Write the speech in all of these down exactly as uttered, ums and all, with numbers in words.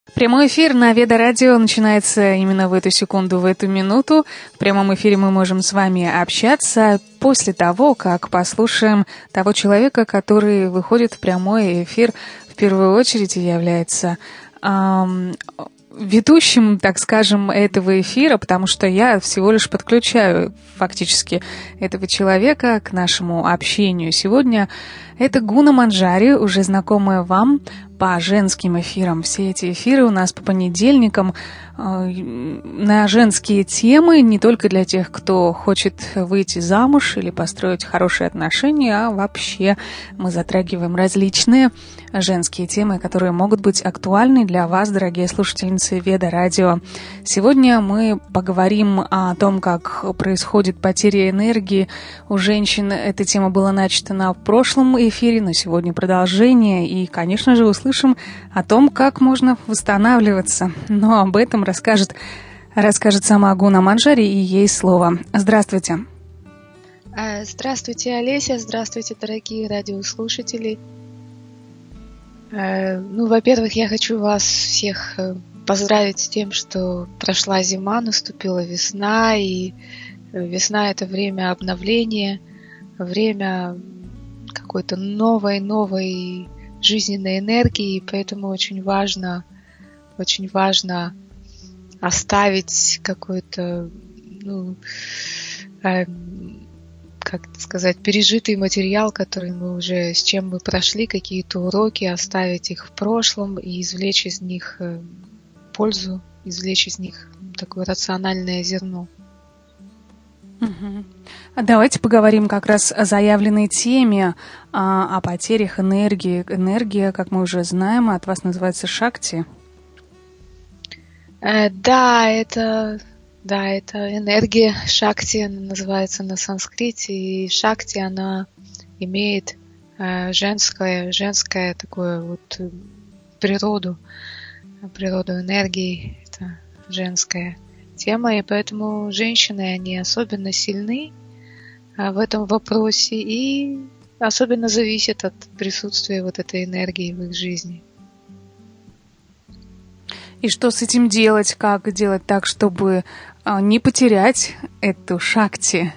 Прямой эфир на Веда Радио начинается именно в эту секунду, в эту минуту. В прямом эфире мы можем с вами общаться после того, как послушаем того человека, который выходит в прямой эфир, в первую очередь является эм, ведущим, так скажем, этого эфира, потому что я всего лишь подключаю фактически этого человека к нашему общению. Сегодня это Гуна Манджари, уже знакомая вам по женским эфирам. Все эти эфиры у нас по понедельникам э, на женские темы, не только для тех, кто хочет выйти замуж или построить хорошие отношения, а вообще мы затрагиваем различные женские темы, которые могут быть актуальны для вас, дорогие слушательницы Веда Радио. Сегодня мы поговорим о том, как происходит потеря энергии у женщин. Эта тема была начата на прошлом эфире, но сегодня продолжение. И, конечно же, услышим о том, как можно восстанавливаться. Но об этом расскажет, расскажет сама Гуна Манджари, и ей слово. Здравствуйте. Здравствуйте, Олеся. Здравствуйте, дорогие радиослушатели. Ну, во-первых, я хочу вас всех поздравить с тем, что прошла зима, наступила весна, и весна — это время обновления, время какой-то новой-новой жизненной энергии, поэтому очень важно, очень важно оставить какой-то, ну, э, как сказать, пережитый материал, который мы уже, с чем мы прошли, какие-то уроки, оставить их в прошлом и извлечь из них пользу, извлечь из них такое рациональное зерно. Угу. Давайте поговорим как раз о заявленной теме, о, о потерях энергии. Энергия, как мы уже знаем, от вас называется шакти. Э, да, это, да, это энергия шакти, она называется на санскрите, и шакти, она имеет э, женское, женское такое вот природу, природу энергии, это женская тема, и поэтому женщины, они особенно сильны в этом вопросе и особенно зависят от присутствия вот этой энергии в их жизни. И что с этим делать? Как делать так, чтобы не потерять эту шакти?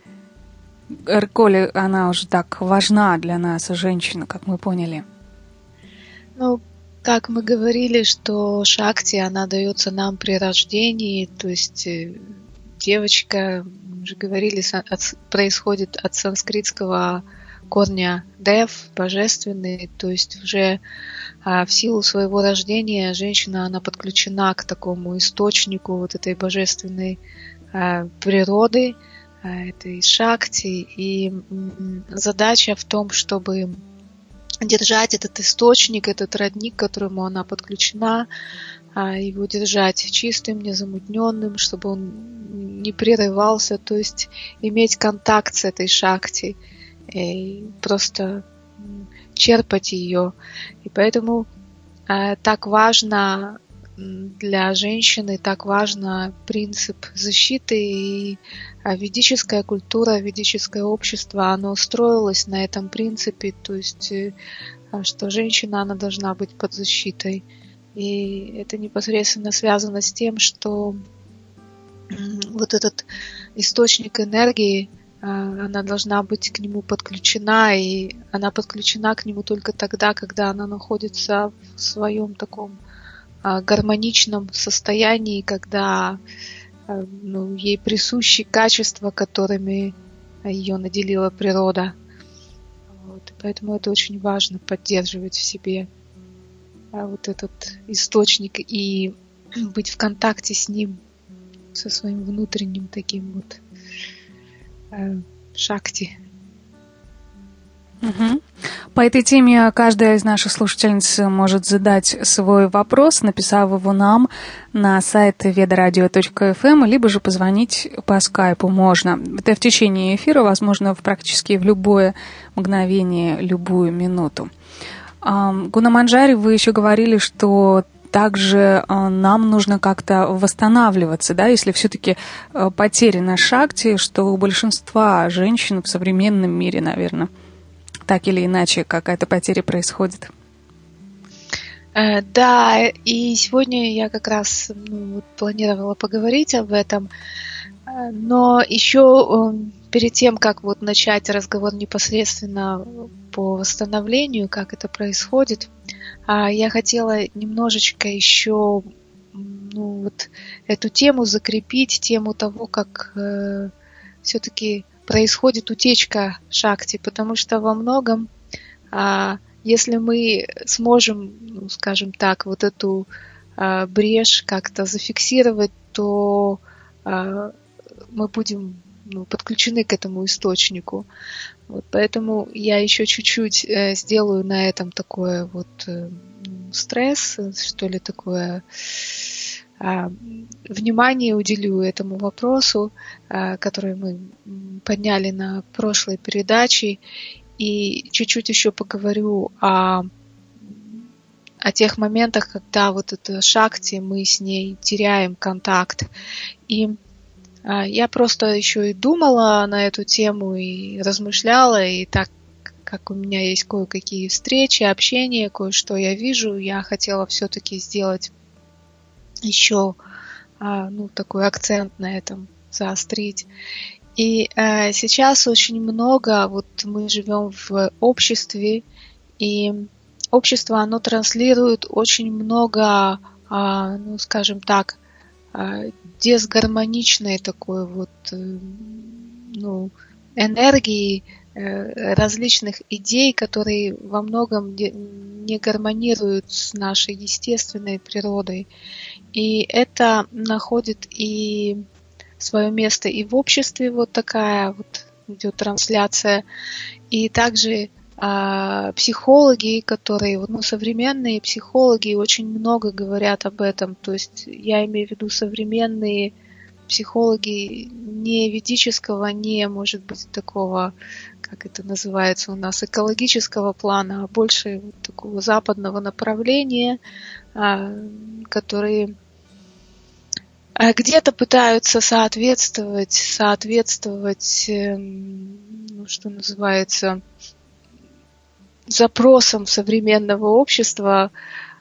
Коли она уже так важна для нас, женщина, как мы поняли. Ну, как мы говорили, что шакти, она дается нам при рождении, то есть девочка, мы уже говорили, от, происходит от санскритского корня дев, божественный, то есть уже а, в силу своего рождения женщина, она подключена к такому источнику вот этой божественной а, природы, а, этой шакти, и м, задача в том, чтобы держать этот источник, этот родник, к которому она подключена, его держать чистым, незамутненным, чтобы он не прерывался, то есть иметь контакт с этой шакти, и просто черпать ее. И поэтому так важно для женщины, так важно принцип защиты, и ведическая культура, ведическое общество, оно строилось на этом принципе, то есть, что женщина, она должна быть под защитой. И это непосредственно связано с тем, что вот этот источник энергии, она должна быть к нему подключена, и она подключена к нему только тогда, когда она находится в своем таком гармоничном состоянии, когда ну, ей присущи качества, которыми ее наделила природа. Вот. Поэтому это очень важно поддерживать в себе вот этот источник и быть в контакте с ним, со своим внутренним таким вот э, шакти. Угу. По этой теме каждая из наших слушательниц может задать свой вопрос, написав его нам на сайт ведарадио точка эф эм, либо же позвонить по скайпу можно. Это в течение эфира, возможно, в практически в любое мгновение, любую минуту. Гуна Манджари, вы еще говорили, что также нам нужно как-то восстанавливаться, да, если все-таки потеряна шакти, что у большинства женщин в современном мире, наверное, так или иначе какая-то потеря происходит. Э, Да, и сегодня я как раз ну, вот планировала поговорить об этом, Э, но еще э, перед тем, как вот начать разговор непосредственно по восстановлению, как это происходит, а, я хотела немножечко еще м, ну, вот эту тему закрепить, тему того, как э, все-таки происходит утечка шакти, потому что во многом а, если мы сможем, ну, скажем так, вот эту а, брешь как-то зафиксировать, то а, мы будем ну, подключены к этому источнику. Вот поэтому я еще чуть-чуть э, сделаю на этом такое вот э, стресс, что ли, такое а, внимание уделю этому вопросу, а, который мы подняли на прошлой передаче. И чуть-чуть еще поговорю о, о тех моментах, когда вот эта шакти, мы с ней теряем контакт. И а, я просто еще и думала на эту тему, и размышляла, и так как у меня есть кое-какие встречи, общение, кое-что я вижу, я хотела все-таки сделать еще а, ну, такой акцент на этом, заострить. И э, сейчас очень много, вот мы живем в обществе, и общество, оно транслирует очень много, э, ну, скажем так, э, дисгармоничной такой вот, э, ну, энергии, э, различных идей, которые во многом не гармонируют с нашей естественной природой. И это находит и свое место и в обществе, вот такая вот идет трансляция, и также а, психологи, которые, вот, ну, современные психологи очень много говорят об этом, то есть я имею в виду современные психологи не ведического, не, может быть, такого, как это называется у нас, экологического плана, а больше вот такого западного направления, а, которые где-то пытаются соответствовать, соответствовать, ну, что называется, запросам современного общества,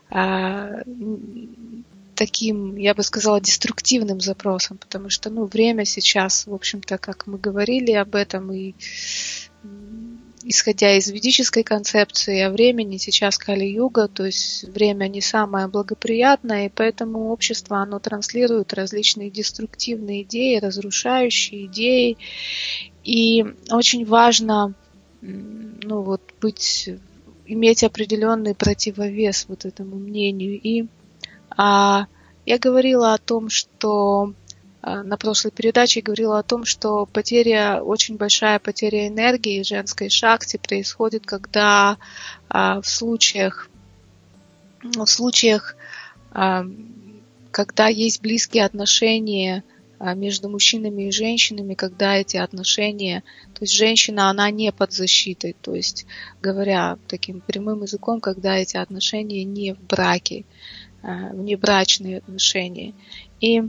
таким, я бы сказала, деструктивным запросам, потому что, ну, время сейчас, в общем-то, как мы говорили об этом, и исходя из ведической концепции о времени, сейчас Кали-юга, то есть время не самое благоприятное, и поэтому общество, оно транслирует различные деструктивные идеи, разрушающие идеи, и очень важно, ну, вот, быть, иметь определенный противовес вот этому мнению. И а, я говорила о том, что на прошлой передаче говорила о том, что потеря, очень большая потеря энергии женской шакти происходит, когда а, в случаях, в случаях, а, когда есть близкие отношения а, между мужчинами и женщинами, когда эти отношения, то есть женщина, она не под защитой, то есть, говоря таким прямым языком, когда эти отношения не в браке, а, внебрачные отношения. И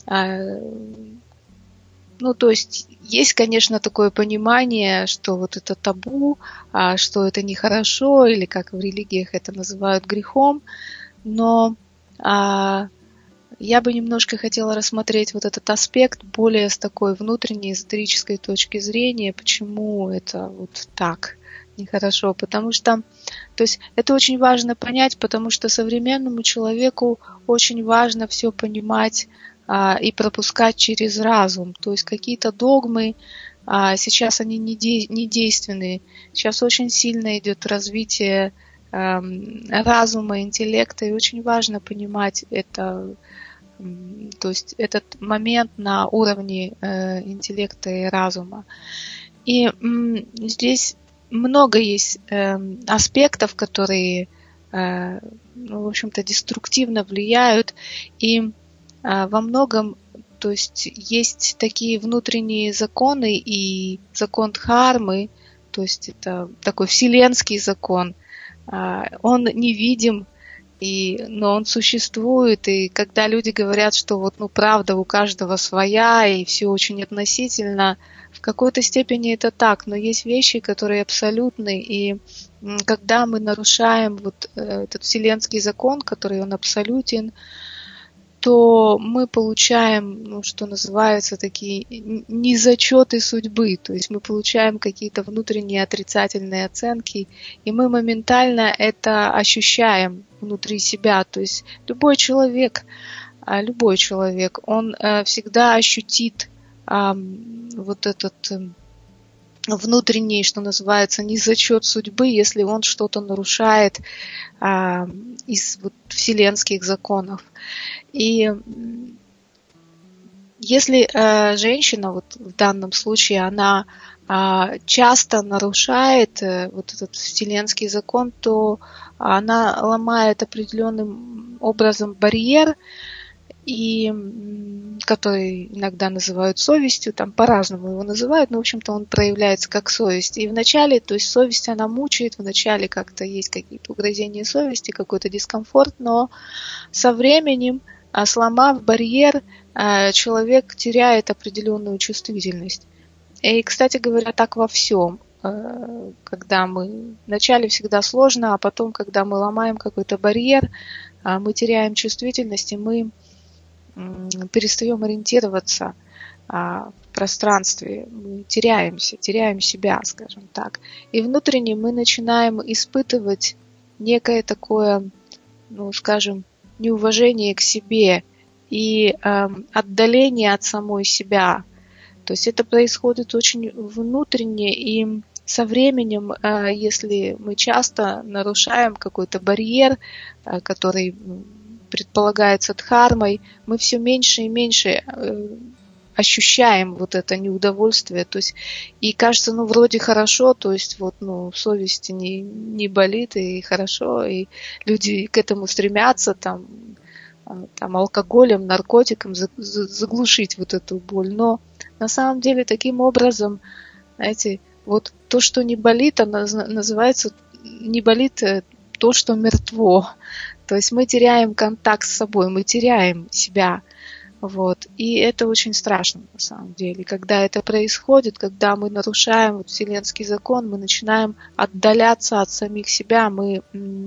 ну, то есть, есть, конечно, такое понимание, что вот это табу, что это нехорошо, или как в религиях это называют грехом, но а, я бы немножко хотела рассмотреть вот этот аспект более с такой внутренней эзотерической точки зрения, почему это вот так нехорошо, потому что, то есть, это очень важно понять, потому что современному человеку очень важно все понимать и пропускать через разум. То есть какие-то догмы, сейчас они не действенны. Сейчас очень сильно идет развитие разума, интеллекта, и очень важно понимать это, то есть этот момент на уровне интеллекта и разума. И здесь много есть аспектов, которые, ну, в общем-то, деструктивно влияют, и во многом, то есть, есть такие внутренние законы, и закон дхармы, то есть это такой вселенский закон, он невидим, И, но он существует, и когда люди говорят, что вот, ну, правда у каждого своя, и все очень относительно, в какой-то степени это так, но есть вещи, которые абсолютны, и когда мы нарушаем вот этот вселенский закон, который он абсолютен, то мы получаем, ну, что называется, такие незачеты судьбы, то есть мы получаем какие-то внутренние отрицательные оценки, и мы моментально это ощущаем внутри себя, то есть любой человек, любой человек, он всегда ощутит вот этот внутренний, что называется, незачет судьбы, если он что-то нарушает а, из вот, вселенских законов. И если а, женщина, вот в данном случае, она а, часто нарушает а, вот этот вселенский закон, то она ломает определенным образом барьер, и который иногда называют совестью, там по-разному его называют, но, в общем-то, он проявляется как совесть. И вначале, то есть совесть, она мучает, вначале как-то есть какие-то угрызения совести, какой-то дискомфорт, но со временем, сломав барьер, человек теряет определенную чувствительность. И, кстати говоря, так во всем. Когда мы вначале всегда сложно, а потом, когда мы ломаем какой-то барьер, мы теряем чувствительность, и мы перестаем ориентироваться а, в пространстве, мы теряемся, теряем себя, скажем так. И внутренне мы начинаем испытывать некое такое, ну, скажем, неуважение к себе и э, отдаление от самой себя. То есть это происходит очень внутренне, и со временем, э, если мы часто нарушаем какой-то барьер, э, который предполагается дхармой, мы все меньше и меньше э, ощущаем вот это неудовольствие, то есть, и кажется, ну, вроде хорошо, то есть, вот, ну, совесть не, не болит, и хорошо, и люди к этому стремятся, там, там алкоголем, наркотиком заглушить вот эту боль, но на самом деле таким образом, знаете, вот то, что не болит, оно называется, не болит то, что мертво. То есть мы теряем контакт с собой, мы теряем себя. Вот. И это очень страшно на самом деле. Когда это происходит, когда мы нарушаем вот вселенский закон, мы начинаем отдаляться от самих себя, мы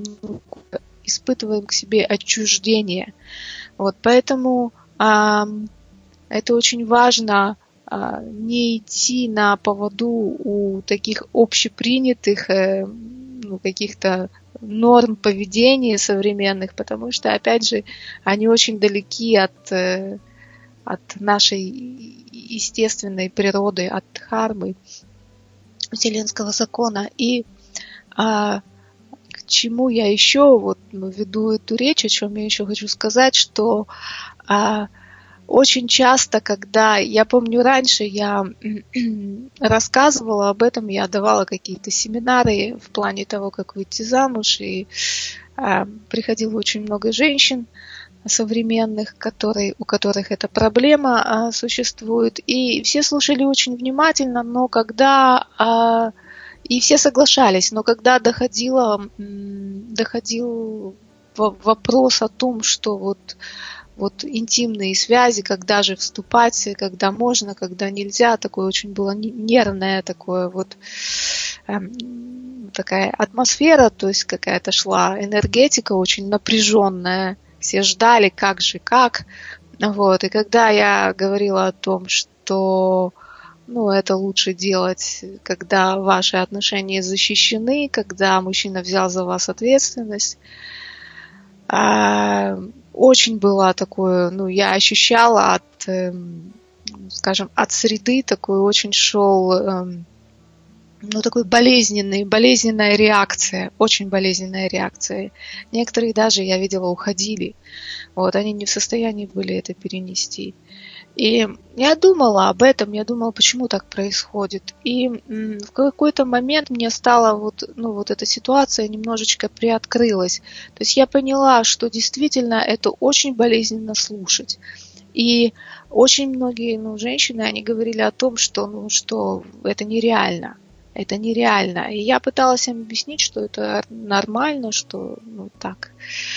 испытываем к себе отчуждение. Вот. Поэтому а, это очень важно а, не идти на поводу у таких общепринятых э, ну, каких-то норм поведения современных, потому что, опять же, они очень далеки от, от нашей естественной природы, от дхармы, вселенского закона. И а, к чему я еще вот, ну, веду эту речь, о чем я еще хочу сказать, что а, очень часто, когда, я помню, раньше я рассказывала об этом, я давала какие-то семинары в плане того, как выйти замуж, и а, приходило очень много женщин современных, которые, у которых эта проблема а, существует, и все слушали очень внимательно, но когда, а, и все соглашались, но когда доходило, доходил вопрос о том, что вот Вот интимные связи, когда же вступать, когда можно, когда нельзя, такое очень было нервное, такое вот эм, такая атмосфера, то есть какая-то шла энергетика очень напряженная, все ждали, как же, как, вот, и когда я говорила о том, что, ну, это лучше делать, когда ваши отношения защищены, когда мужчина взял за вас ответственность, а, очень было такое, ну, я ощущала от, э, скажем, от среды такой очень шел, э, ну, такой болезненный, болезненная реакция, очень болезненная реакция. Некоторые даже, я видела, уходили. Вот, они не в состоянии были это перенести. И я думала об этом, я думала, почему так происходит. И в какой-то момент мне стала вот, ну, вот эта ситуация немножечко приоткрылась. То есть я поняла, что действительно это очень болезненно слушать. И очень многие, ну, женщины, они говорили о том, что, ну, что это нереально. Это нереально. И я пыталась им объяснить, что это нормально, что, ну, так.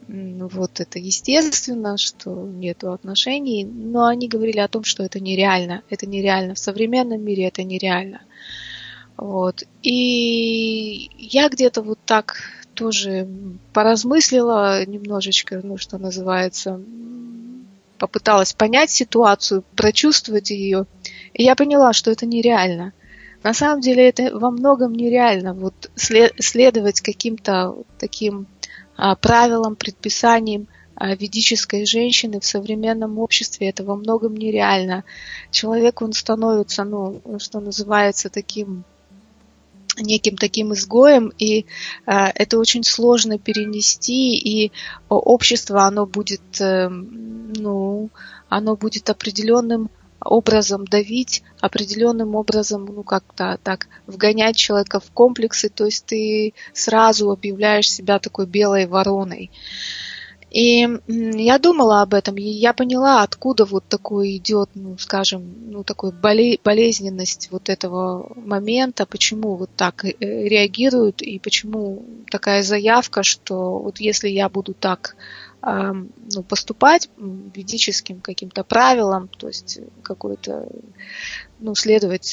вот это естественно, что нету отношений, но они говорили о том, что это нереально, это нереально, в современном мире это нереально. Вот. И я где-то вот так тоже поразмыслила немножечко, ну, что называется, попыталась понять ситуацию, прочувствовать ее, и я поняла, что это нереально. На самом деле это во многом нереально, вот следовать каким-то таким а, правилам, предписаниям а, ведической женщины в современном обществе, это во многом нереально. Человек, он становится, ну, что называется, таким неким таким изгоем, и а, это очень сложно перенести, и общество, оно будет, э, ну, оно будет определенным образом давить, определенным образом, ну, как-то так вгонять человека в комплексы, то есть ты сразу объявляешь себя такой белой вороной. И я думала об этом, и я поняла, откуда вот такой идет, ну, скажем, ну, такой болезненность вот этого момента, почему вот так реагируют, и почему такая заявка, что вот если я буду так, ну, поступать ведическим каким-то правилам, то есть какой-то, ну, следовать,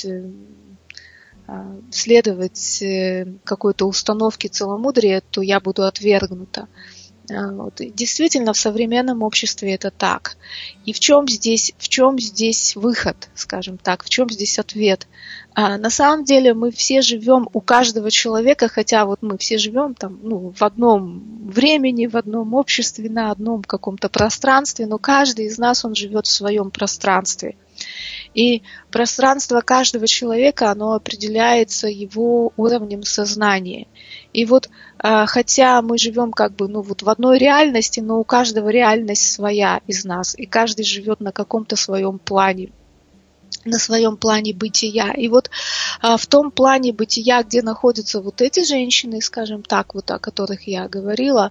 следовать какой-то установке целомудрия, то я буду отвергнута. Вот. И действительно, в современном обществе это так. И в чем здесь, в чем здесь выход, скажем так, в чем здесь ответ? А, на самом деле мы все живем, у каждого человека, хотя вот мы все живем там, ну, в одном времени, в одном обществе, на одном каком-то пространстве, но каждый из нас, он живет в своем пространстве. И пространство каждого человека, оно определяется его уровнем сознания. И вот, хотя мы живем как бы, ну, вот в одной реальности, но у каждого реальность своя из нас, и каждый живет на каком-то своем плане, на своем плане бытия. И вот в том плане бытия, где находятся вот эти женщины, скажем так, вот о которых я говорила,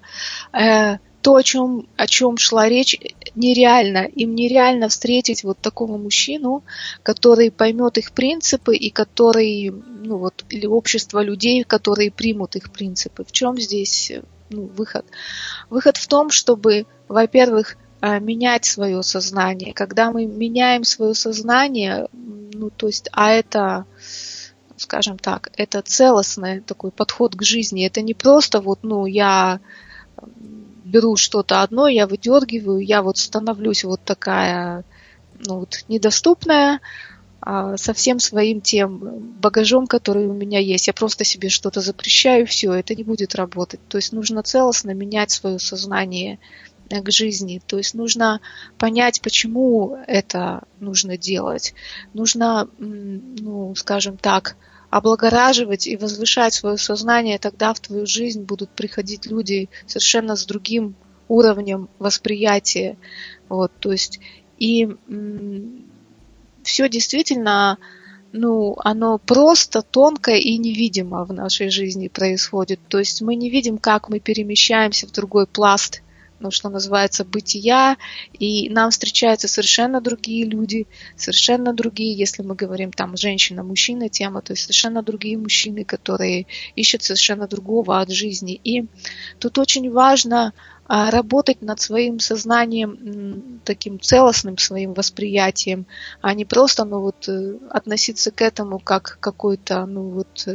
то, о чем, о чем шла речь, нереально. Им нереально встретить вот такого мужчину, который поймет их принципы и который, ну вот, или общество людей, которые примут их принципы. В чем здесь, ну, выход? Выход в том, чтобы, во-первых, менять свое сознание. Когда мы меняем свое сознание, ну, то есть, а это, скажем так, это целостный такой подход к жизни. Это не просто вот, ну, я беру что-то одно, я выдергиваю, я вот становлюсь вот такая, ну, вот, недоступная, а, со всем своим тем багажом, который у меня есть. Я просто себе что-то запрещаю, все, это не будет работать. То есть нужно целостно менять свое сознание к жизни. То есть нужно понять, почему это нужно делать. Нужно, ну, скажем так, облагораживать и возвышать свое сознание, тогда в твою жизнь будут приходить люди совершенно с другим уровнем восприятия. Вот, то есть, и м- все действительно, ну, оно просто тонко и невидимо в нашей жизни происходит. То есть мы не видим, как мы перемещаемся в другой пласт, ну, что называется, бытия, и нам встречаются совершенно другие люди, совершенно другие, если мы говорим там женщина-мужчина тема, то есть совершенно другие мужчины, которые ищут совершенно другого от жизни. И тут очень важно а, работать над своим сознанием, м, таким целостным своим восприятием, а не просто, ну, вот, относиться к этому как к какой-то, ну, вот,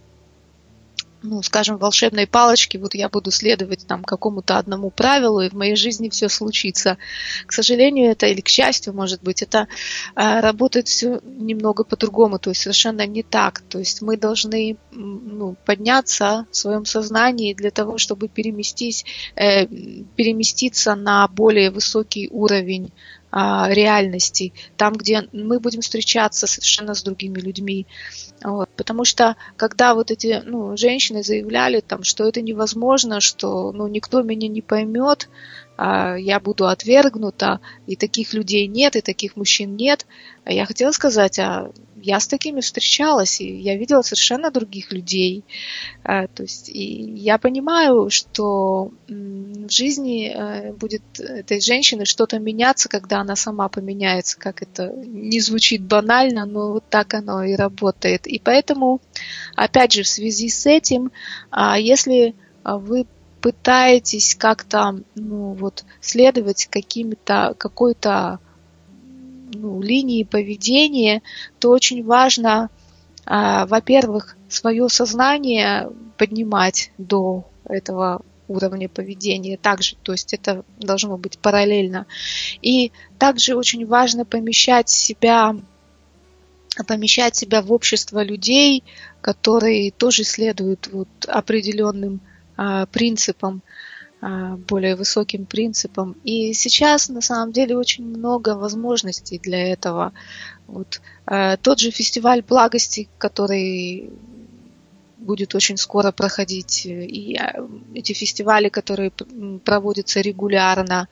ну, скажем, волшебной палочки, вот я буду следовать там какому-то одному правилу, и в моей жизни все случится. К сожалению, это, или к счастью, может быть, это а, работает все немного по-другому, то есть совершенно не так. То есть мы должны, ну, подняться в своем сознании для того, чтобы переместись, э, переместиться на более высокий уровень реальности, там, где мы будем встречаться совершенно с другими людьми. Вот. Потому что, когда вот эти, ну, женщины заявляли, там, что это невозможно, что, ну, никто меня не поймет, а, я буду отвергнута, и таких людей нет, и таких мужчин нет, я хотела сказать, а я с такими встречалась, и я видела совершенно других людей. А, то есть, и я понимаю, что м, в жизни э, будет этой женщины что-то меняться, когда она сама поменяется, как это не звучит банально, но вот так оно и работает. И поэтому, опять же, в связи с этим, а, если вы пытаетесь как-то, ну, вот, следовать каким-то, какой-то, ну, линии поведения, то очень важно, а, во-первых, свое сознание поднимать до этого уровня поведения также, то есть это должно быть параллельно. И также очень важно помещать себя, помещать себя в общество людей, которые тоже следуют вот определенным а, принципам, а, более высоким принципам. И сейчас на самом деле очень много возможностей для этого. Вот, а, тот же фестиваль благости, который будет очень скоро проходить, и эти фестивали, которые проводятся регулярно,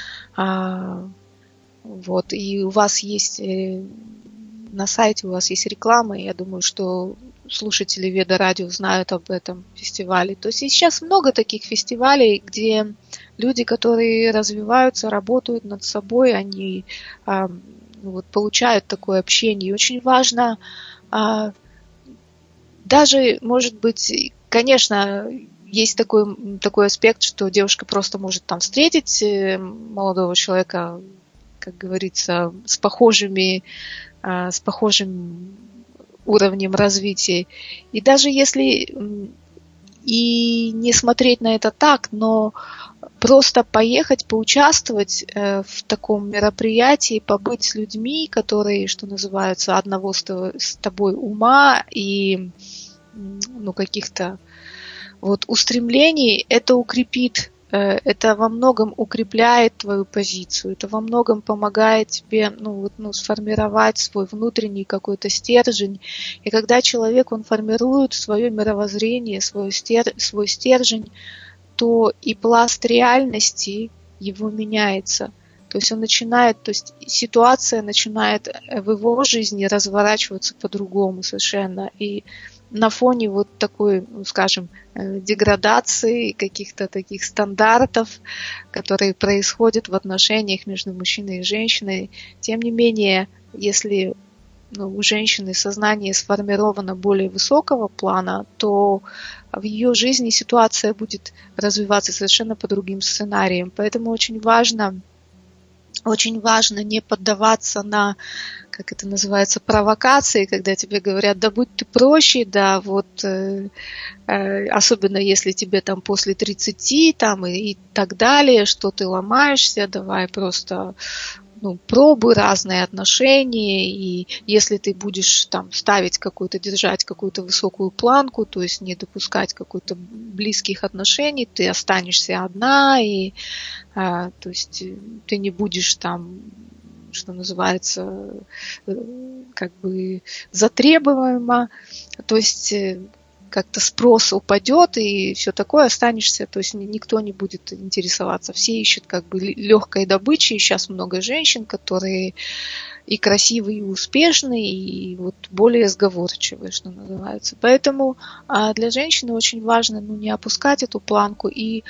а, вот, и у вас есть на сайте, у вас есть реклама, и я думаю, что слушатели Веда Радио знают об этом фестивале. То есть сейчас много таких фестивалей, где люди, которые развиваются, работают над собой, они а, вот, получают такое общение. И очень важно, а, даже, может быть, конечно, есть такой, такой аспект, что девушка просто может там встретить молодого человека, как говорится, с похожими, с похожим уровнем развития. И даже если и не смотреть на это так, но просто поехать, поучаствовать в таком мероприятии, побыть с людьми, которые, что называется, одного с тобой ума и, ну, каких-то вот устремлений, это укрепит, это во многом укрепляет твою позицию, это во многом помогает тебе, ну, вот, ну, сформировать свой внутренний какой-то стержень. И когда человек, он формирует свое мировоззрение, свой, стер, свой стержень, то и пласт реальности его меняется. То есть он начинает, то есть ситуация начинает в его жизни разворачиваться по-другому совершенно. И на фоне вот такой, ну, скажем, деградации, каких-то таких стандартов, которые происходят в отношениях между мужчиной и женщиной, тем не менее, если, ну, у женщины сознание сформировано более высокого плана, то в ее жизни ситуация будет развиваться совершенно по другим сценариям. Поэтому очень важно, очень важно не поддаваться на, как это называется, провокации, когда тебе говорят, да будь ты проще, да, вот, э, э, особенно если тебе там после тридцати, там, и, и так далее, что ты ломаешься, давай просто, ну, пробуй разные отношения, и если ты будешь там ставить какую-то, держать какую-то высокую планку, то есть не допускать каких-то близких отношений, ты останешься одна, и, а, то есть ты не будешь там, что называется, как бы затребуемо, то есть как-то спрос упадет и все такое, останешься, то есть никто не будет интересоваться. Все ищут как бы легкой добычи, и сейчас много женщин, которые и красивые, и успешные, и вот более сговорчивые, что называется. Поэтому для женщины очень важно, ну, не опускать эту планку и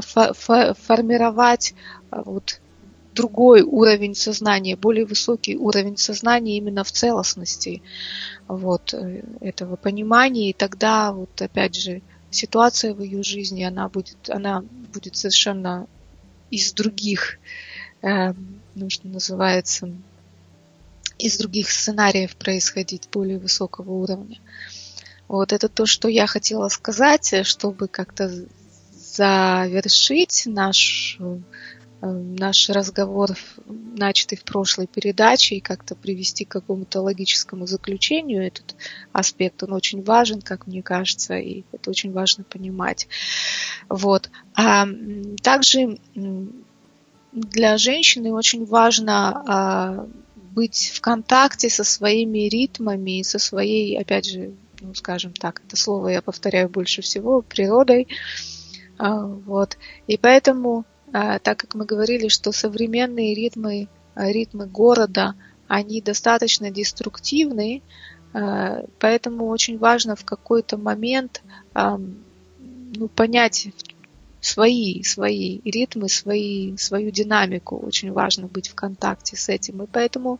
формировать вот другой уровень сознания, более высокий уровень сознания именно в целостности вот этого понимания, и тогда вот опять же ситуация в ее жизни, она будет, она будет совершенно из других, э, ну, что называется, из других сценариев происходить, более высокого уровня. Вот это то, что я хотела сказать, чтобы как-то завершить наш наш разговор, начатый в прошлой передаче, и как-то привести к какому-то логическому заключению этот аспект. Он очень важен, как мне кажется, и это очень важно понимать. Вот. А также для женщины очень важно быть в контакте со своими ритмами, со своей, опять же, ну, скажем так, это слово я повторяю больше всего, природой. Вот. И поэтому, так как мы говорили, что современные ритмы, ритмы города, они достаточно деструктивны, поэтому очень важно в какой-то момент, ну, понять свои, свои ритмы, свои, свою динамику. Очень важно быть в контакте с этим. И поэтому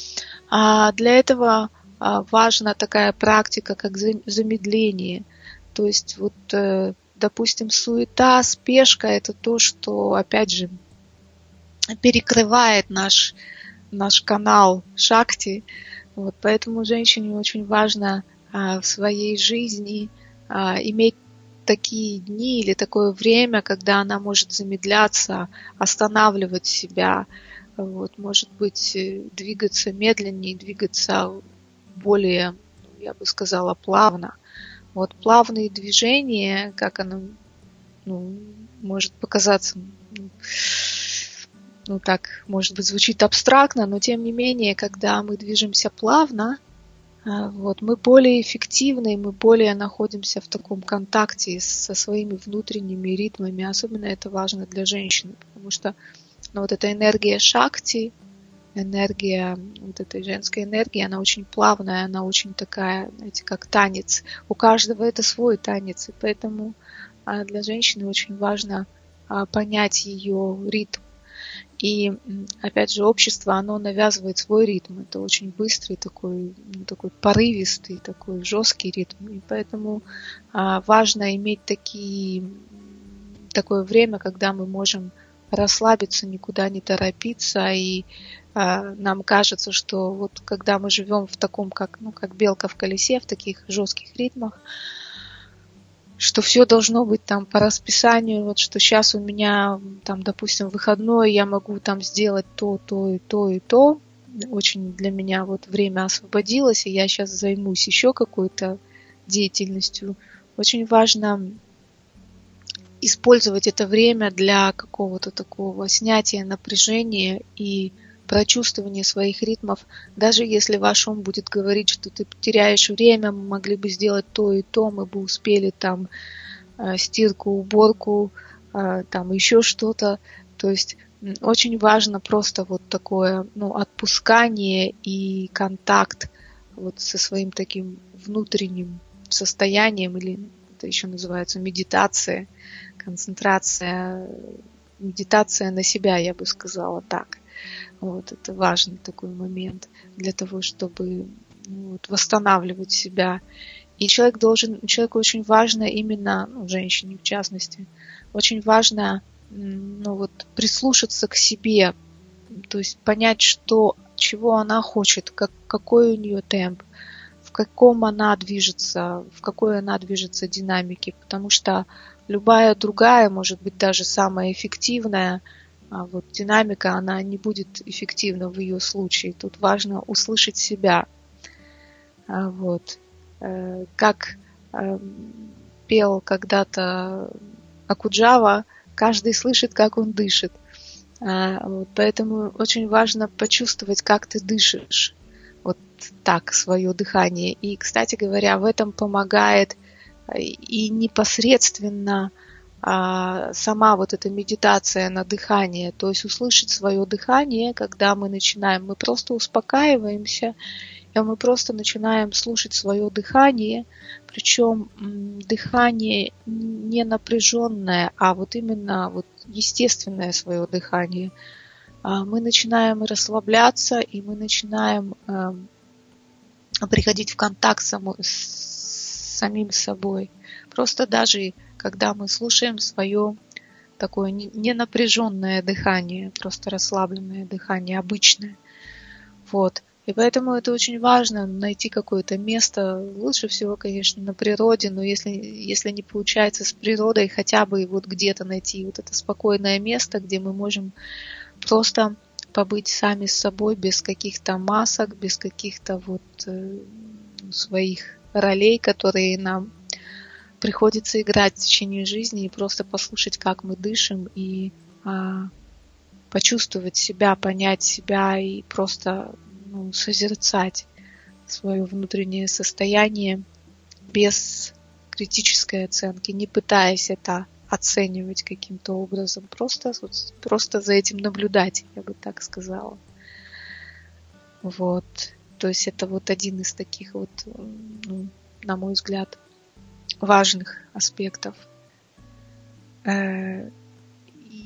для этого важна такая практика, как замедление. То есть вот допустим, суета, спешка – это то, что, опять же, перекрывает наш, наш канал Шакти. Вот, поэтому женщине очень важно а, в своей жизни а, иметь такие дни или такое время, когда она может замедляться, останавливать себя, вот, может быть, двигаться медленнее, двигаться более, я бы сказала, плавно. Вот плавные движения, как оно, ну, может показаться, ну, ну так, может быть, звучит абстрактно, но тем не менее, когда мы движемся плавно, вот, мы более эффективны, мы более находимся в таком контакте со своими внутренними ритмами. Особенно это важно для женщины, потому что ну, вот эта энергия шакти, энергия, вот этой женской энергии, она очень плавная, она очень такая, знаете, как танец. У каждого это свой танец, и поэтому для женщины очень важно понять ее ритм. И, опять же, общество, оно навязывает свой ритм. Это очень быстрый, такой, такой порывистый, такой жесткий ритм. И поэтому а, важно иметь такие, такое время, когда мы можем расслабиться, никуда не торопиться. И а, нам кажется, что вот когда мы живем в таком, как, ну, как белка в колесе, в таких жестких ритмах, что все должно быть там по расписанию, вот что сейчас у меня там, допустим, выходной, я могу там сделать то, то и то и то. Очень для меня вот время освободилось, и я сейчас займусь еще какой-то деятельностью. Очень важно использовать это время для какого-то такого снятия напряжения и прочувствование своих ритмов, даже если ваш ум будет говорить, что ты теряешь время, мы могли бы сделать то и то, мы бы успели там стирку, уборку, там еще что-то. То есть очень важно просто вот такое, ну, отпускание и контакт вот со своим таким внутренним состоянием, или это еще называется медитация, концентрация, медитация на себя, я бы сказала так. Вот, это важный такой момент для того, чтобы ну, вот, восстанавливать себя. И человек должен, человеку очень важно именно, ну, женщине в частности, очень важно ну, вот, прислушаться к себе, то есть понять, что, чего она хочет, как, какой у нее темп, в каком она движется, в какой она движется динамике, потому что любая другая, может быть, даже самая эффективная, а вот динамика, она не будет эффективна в ее случае. Тут важно услышать себя. А вот. Как пел когда-то Окуджава, каждый слышит, как он дышит. Вот. Поэтому очень важно почувствовать, как ты дышишь. Вот так, свое дыхание. И, кстати говоря, в этом помогает и непосредственно а сама вот эта медитация на дыхание, то есть услышать свое дыхание, когда мы начинаем, мы просто успокаиваемся, и мы просто начинаем слушать свое дыхание, причем дыхание не напряженное, а вот именно вот естественное свое дыхание. Мы начинаем расслабляться, и мы начинаем приходить в контакт с самим собой. Просто даже когда мы слушаем свое такое ненапряженное дыхание, просто расслабленное дыхание, обычное. Вот. И поэтому это очень важно, найти какое-то место, лучше всего, конечно, на природе, но если, если не получается с природой, хотя бы вот где-то найти вот это спокойное место, где мы можем просто побыть сами с собой, без каких-то масок, без каких-то вот э, своих ролей, которые нам приходится играть в течение жизни, и просто послушать, как мы дышим, и а, почувствовать себя, понять себя и просто ну, созерцать свое внутреннее состояние без критической оценки, не пытаясь это оценивать каким-то образом, просто, просто за этим наблюдать, я бы так сказала. Вот. То есть это вот один из таких вот, ну, на мой взгляд, важных аспектов.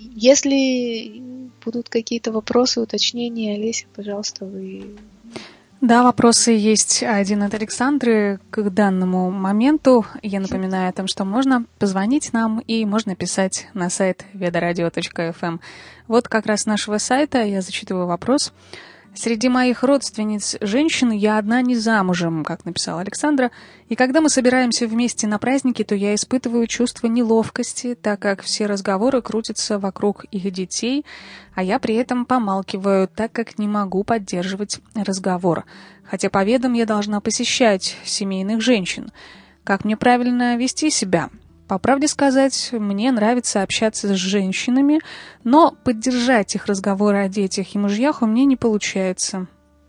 Если будут какие-то вопросы, уточнения, Олеся, пожалуйста, вы... Да, вопросы есть. Один от Александры к данному моменту. Я напоминаю о том, что можно позвонить нам и можно писать на сайт ведарадио точка эф эм. Вот как раз с нашего сайта я зачитываю вопрос. Среди моих родственниц женщин я одна не замужем, как написала Александра, и когда мы собираемся вместе на праздники, то я испытываю чувство неловкости, так как все разговоры крутятся вокруг их детей, а я при этом помалкиваю, так как не могу поддерживать разговор. Хотя по ведам я должна посещать семейных женщин. Как мне правильно вести себя? По правде сказать, мне нравится общаться с женщинами, но поддержать их разговоры о детях и мужьях у меня не получается.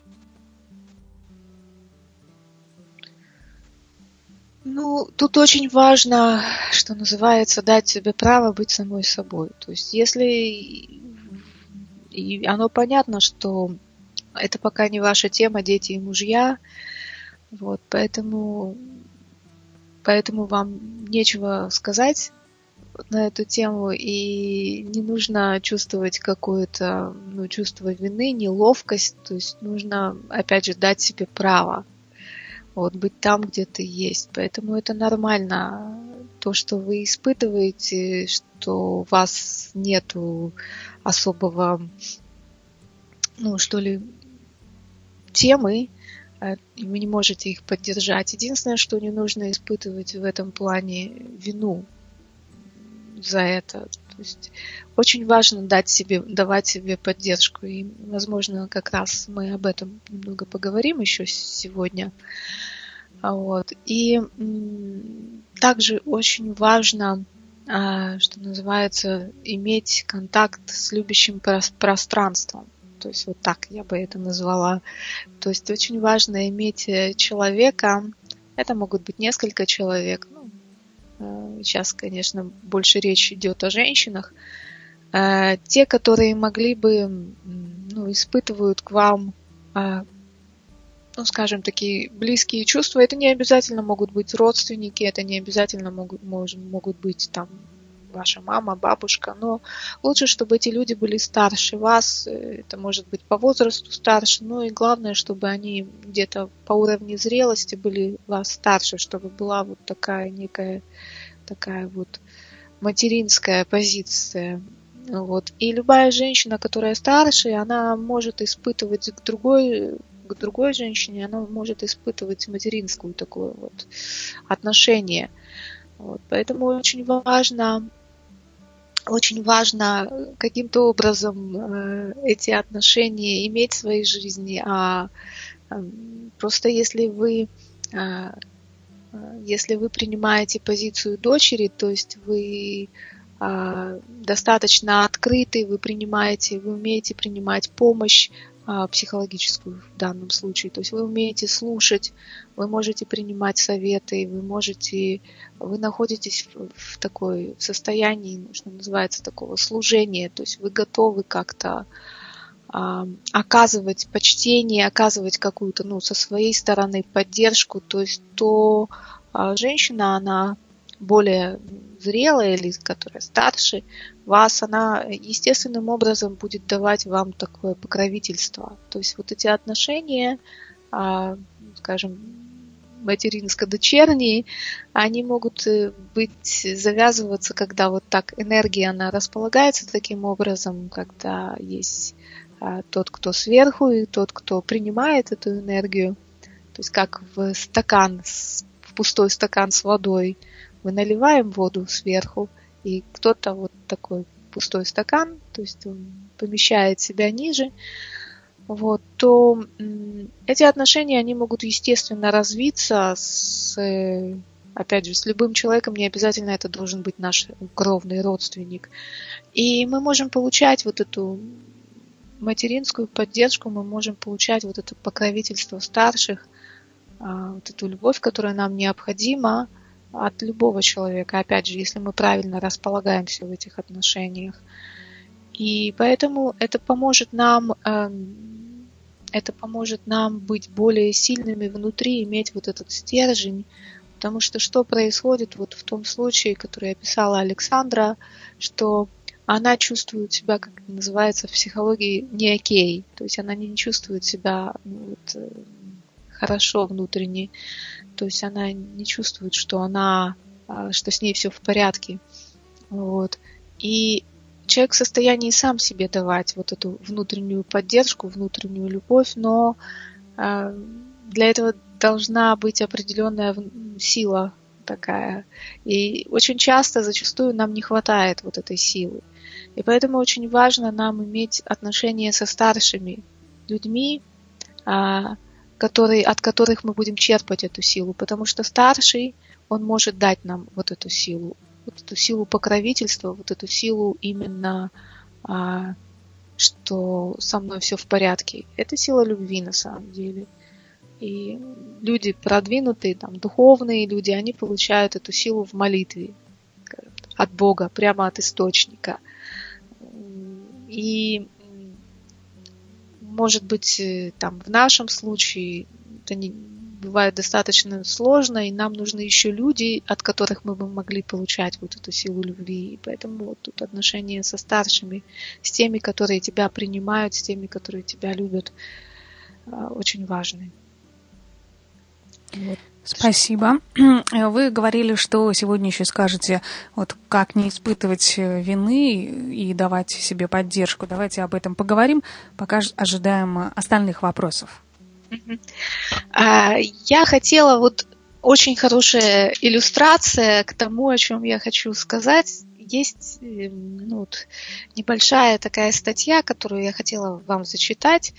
Ну, тут очень важно, что называется, дать себе право быть самой собой. То есть, если и оно понятно, что это пока не ваша тема, дети и мужья, вот, поэтому, поэтому вам нечего сказать на эту тему, и не нужно чувствовать какое-то, ну, чувство вины, неловкость, то есть нужно, опять же, дать себе право. Вот, быть там, где ты есть. Поэтому это нормально. То, что вы испытываете, что у вас нету особого, ну, что ли, темы, и вы не можете их поддержать. Единственное, что не нужно испытывать в этом плане вину за это. То есть очень важно дать себе, давать себе поддержку. И, возможно, как раз мы об этом немного поговорим еще сегодня. Вот. И м, также очень важно, а, что называется, иметь контакт с любящим пространством. То есть вот так я бы это назвала. То есть очень важно иметь человека, это могут быть несколько человек, ну, сейчас, конечно, больше речь идет о женщинах, те, которые могли бы, ну, испытывают к вам, ну, скажем, такие близкие чувства. Это не обязательно могут быть родственники, это не обязательно могут, могут быть там ваша мама, бабушка, но лучше, чтобы эти люди были старше вас, это может быть по возрасту старше, но и главное, чтобы они где-то по уровню зрелости были вас старше, чтобы была вот такая некая, такая вот материнская позиция. Вот. И любая женщина, которая старше, она может испытывать к другой, к другой женщине, она может испытывать материнскую такое вот отношение. Вот. Поэтому очень важно Очень важно каким-то образом э, эти отношения иметь в своей жизни, а э, просто если вы, э, если вы принимаете позицию дочери, то есть вы э, достаточно открыты, вы принимаете, вы умеете принимать помощь э, психологическую в данном случае, то есть вы умеете слушать, вы можете принимать советы, вы можете, вы находитесь в, в такой в состоянии, что называется, такого служения, то есть вы готовы как-то а, оказывать почтение, оказывать какую-то, ну, со своей стороны поддержку, то есть то а, женщина, она более зрелая или которая старше вас, она естественным образом будет давать вам такое покровительство. То есть вот эти отношения, а, скажем, материнско-дочерние, они могут быть, завязываться, когда вот так энергия, она располагается таким образом, когда есть а, тот, кто сверху, и тот, кто принимает эту энергию. То есть как в стакан, в пустой стакан с водой мы наливаем воду сверху, и кто-то вот такой пустой стакан, то есть он помещает себя ниже, вот, то эти отношения, они могут естественно развиться с, опять же, с любым человеком, не обязательно это должен быть наш кровный родственник. И мы можем получать вот эту материнскую поддержку, мы можем получать вот это покровительство старших, вот эту любовь, которая нам необходима от любого человека, опять же, если мы правильно располагаемся в этих отношениях. И поэтому это поможет нам, это поможет нам быть более сильными внутри, иметь вот этот стержень, потому что что происходит вот в том случае, который описала Александра, что она чувствует себя, как это называется в психологии, не окей, то есть она не чувствует себя, ну, вот, хорошо внутренне. То есть она не чувствует, что она, что с ней все в порядке. Вот. И человек в состоянии сам себе давать вот эту внутреннюю поддержку, внутреннюю любовь, но для этого должна быть определенная сила такая. И очень часто, зачастую нам не хватает вот этой силы. И поэтому очень важно нам иметь отношения со старшими людьми, которые, от которых мы будем черпать эту силу. Потому что старший, он может дать нам вот эту силу. Вот эту силу покровительства, вот эту силу именно, что со мной все в порядке. Это сила любви на самом деле. И люди продвинутые, там, духовные люди, они получают эту силу в молитве от Бога, прямо от источника. И, может быть, там, в нашем случае это не, бывает достаточно сложно, и нам нужны еще люди, от которых мы бы могли получать вот эту силу любви. И поэтому вот тут отношения со старшими, с теми, которые тебя принимают, с теми, которые тебя любят, очень важны. Вот. Спасибо. Вы говорили, что сегодня еще скажете, вот как не испытывать вины и давать себе поддержку. Давайте об этом поговорим, пока ожидаем остальных вопросов. Я хотела, вот очень хорошая иллюстрация к тому, о чем я хочу сказать. Есть ну, вот, небольшая такая статья, которую я хотела вам зачитать.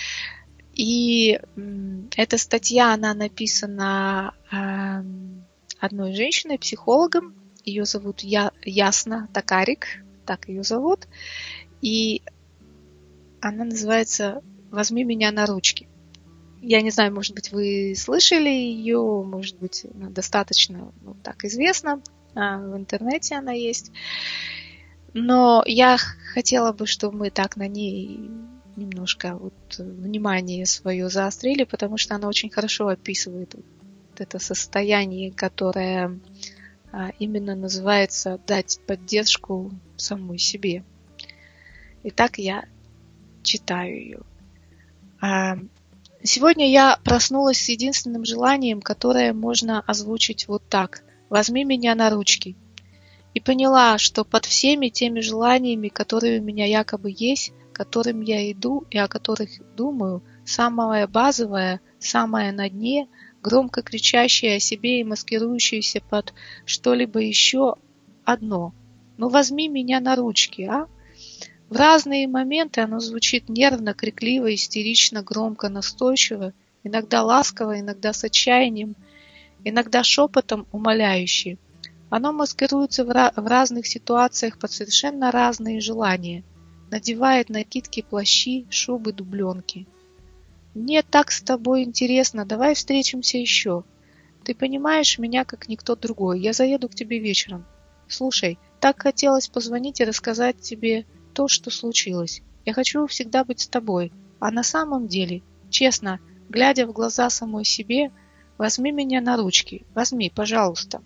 И эта статья, она написана э, одной женщиной, психологом. Ее зовут Я, Ясна Такарик, так ее зовут. И она называется «Возьми меня на ручки». Я не знаю, может быть, вы слышали ее, может быть, она достаточно ну, так известна. А, в интернете она есть. Но я хотела бы, чтобы мы так на ней немножко вот внимание свое заострили, потому что она очень хорошо описывает вот это состояние, которое а, именно называется «дать поддержку самой себе». Итак, я читаю ее. А, сегодня я проснулась с единственным желанием, которое можно озвучить вот так: «Возьми меня на ручки». И поняла, что под всеми теми желаниями, которые у меня якобы есть, к которым я иду и о которых думаю, самое базовое, самое на дне, громко кричащее о себе и маскирующееся под что-либо еще одно: «Ну возьми меня на ручки, а?» В разные моменты оно звучит нервно, крикливо, истерично, громко, настойчиво, иногда ласково, иногда с отчаянием, иногда шепотом умоляюще. Оно маскируется в, ra- в разных ситуациях под совершенно разные желания. Надевает накидки, плащи, шубы, дубленки. «Мне так с тобой интересно, давай встретимся еще. Ты понимаешь меня, как никто другой. Я заеду к тебе вечером. Слушай, так хотелось позвонить и рассказать тебе то, что случилось. Я хочу всегда быть с тобой. А на самом деле, честно, глядя в глаза самой себе, возьми меня на ручки. Возьми, пожалуйста.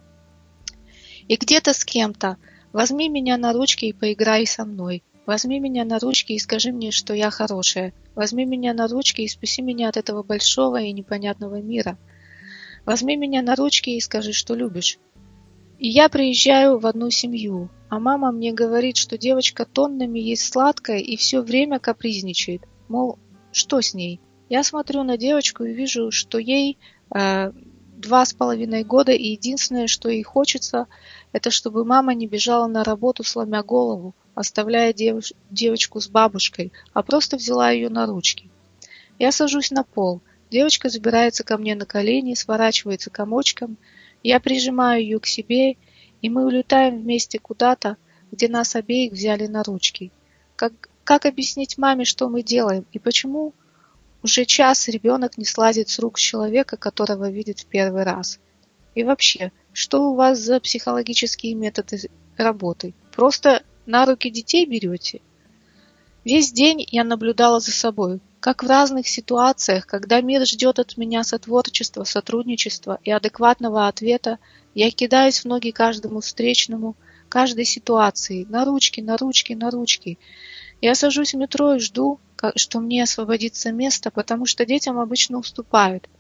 И где-то с кем-то. Возьми меня на ручки и поиграй со мной. Возьми меня на ручки и скажи мне, что я хорошая. Возьми меня на ручки и спаси меня от этого большого и непонятного мира. Возьми меня на ручки и скажи, что любишь». И я приезжаю в одну семью, а мама мне говорит, что девочка тоннами ест сладкое и все время капризничает. Мол, что с ней? Я смотрю на девочку и вижу, что ей э, два с половиной года, и единственное, что ей хочется, это чтобы мама не бежала на работу, сломя голову, оставляя девоч- девочку с бабушкой, а просто взяла ее на ручки. Я сажусь на пол. Девочка забирается ко мне на колени, сворачивается комочком. Я прижимаю ее к себе, и мы улетаем вместе куда-то, где нас обеих взяли на ручки. Как, как объяснить маме, что мы делаем, и почему уже час ребенок не слазит с рук человека, которого видит в первый раз? И вообще, что у вас за психологические методы работы? Просто на руки детей берете? Весь день я наблюдала за собой, как в разных ситуациях, когда мир ждет от меня сотворчества, сотрудничества и адекватного ответа, я кидаюсь в ноги каждому встречному, каждой ситуации, на ручки, на ручки, на ручки. Я сажусь в метро и жду, что мне освободится место, потому что детям обычно уступают.